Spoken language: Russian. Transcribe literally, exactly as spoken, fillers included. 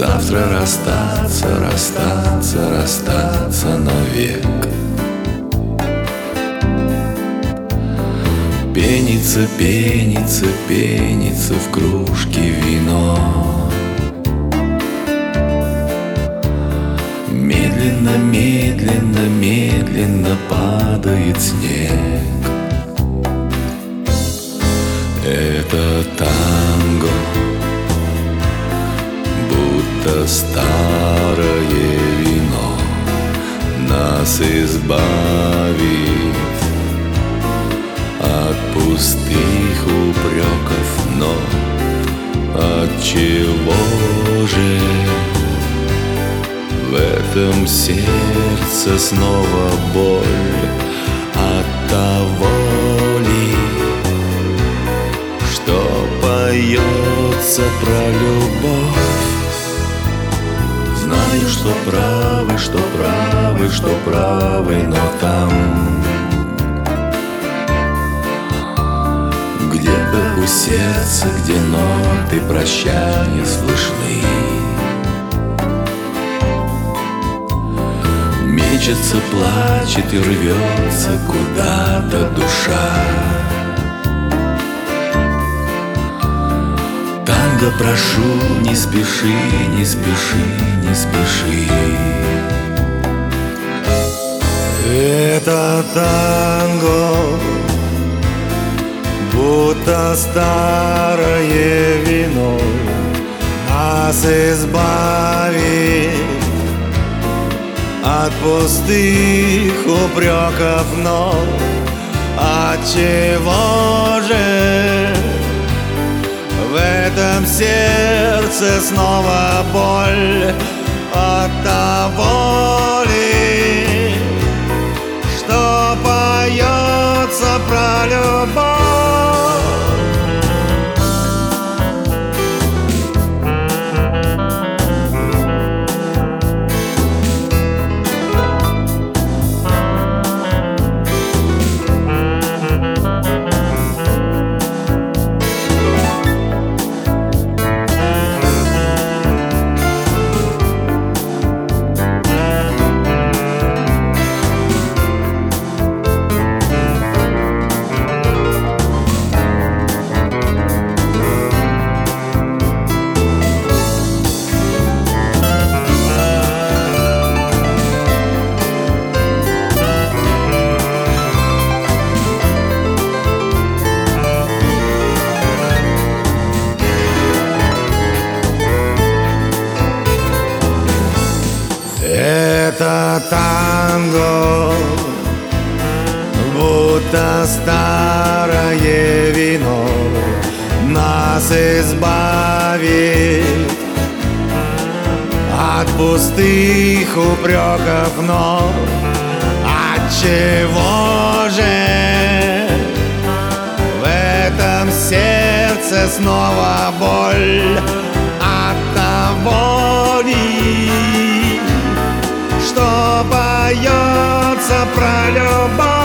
завтра расстаться, расстаться, расстаться навек. Пенится, пенится, пенится в кружке вино. Медленно, медленно, медленно падает снег. Это танго, будто старое вино, нас избавит от пустых упреков, но от чего же в этом сердце снова боль? От того ли, что поется про любовь? Знаю, что правы, что правы, что правы, но там где-то у сердца, где ноты прощания слышны, мечется, плачет и рвется куда-то душа. Танго, прошу, не спеши, не спеши, не спеши. Это танго, будто старое вино, нас избавит от пустых упреков, но от чего же в этом сердце снова боль? От того ли, что поется про любовь? Это танго, будто старое вино, нас избавит от пустых упреков, но от чего же в этом сердце снова боль? От того ли, что поется про любовь?